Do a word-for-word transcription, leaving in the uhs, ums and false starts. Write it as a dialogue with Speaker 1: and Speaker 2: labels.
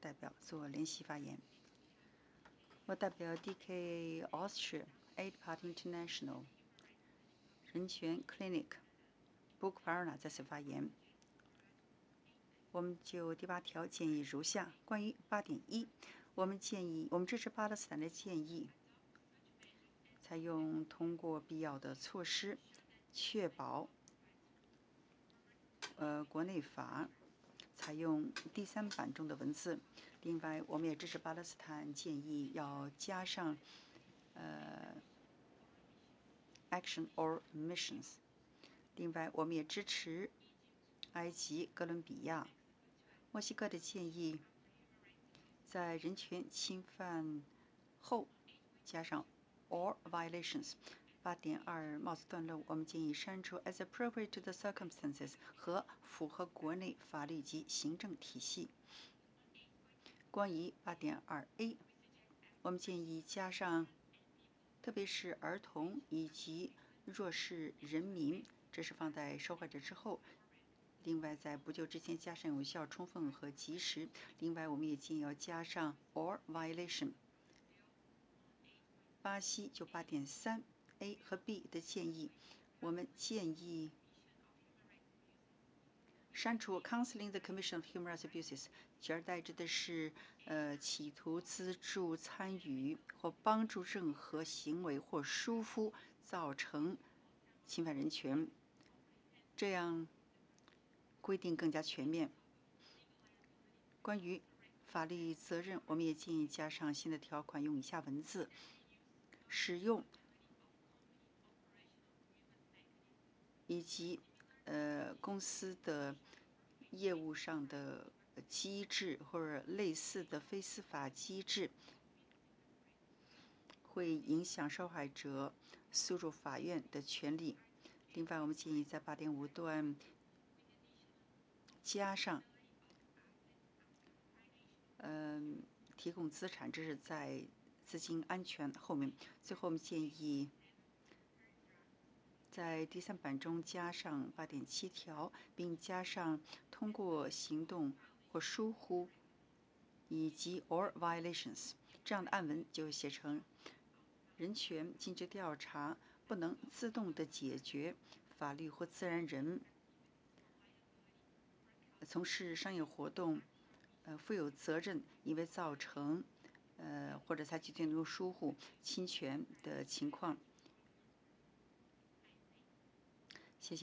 Speaker 1: 代表做联席发言。我代表 D K Austria Aid Party International 人权 Clinic Bukvarna 再次发言。我们就第八条建议如下：关于八点一，我们建议我们支持巴勒斯坦的建议，采用通过必要的措施，确保呃国内法采用第三版中的文字。另外，我们也支持巴勒斯坦建议要加上呃 action or missions。另外，我们也支持埃及、哥伦比亚、墨西哥的建议，在人权侵犯后加上 or violations。八点二帽子段落，我们建议删除 as appropriate to the circumstances 和符合国内法律及行政体系。关于八点二 A， 我们建议加上特别是儿童以及弱势人民，这是放在受害者之后。另外，在不救之前加上有效、充分和及时。另外，我们也建议要加上 or violation。巴西就八点三 A 和 B 的建议，我们建议删除 counseling the commission of human rights abuses， 取而代之的是呃企图资助、参与或帮助任何行为或疏忽造成侵犯人权，这样规定更加全面。关于法律责任，我们也建议加上新的条款，用以下文字：使用以及呃公司的业务上的机制或者类似的非司法机制，会影响受害者诉诸法院的权利。另外，我们建议在八点五段加上嗯、呃、提供资产，这是在资金安全后面。最后，我们建议在第三版中加上八点七条，并加上通过行动或疏忽以及 or violations， 这样的案文就写成人权禁止调查不能自动的解决，法律或自然人从事商业活动呃负有责任，因为造成呃或者采取这种疏忽侵权的情况。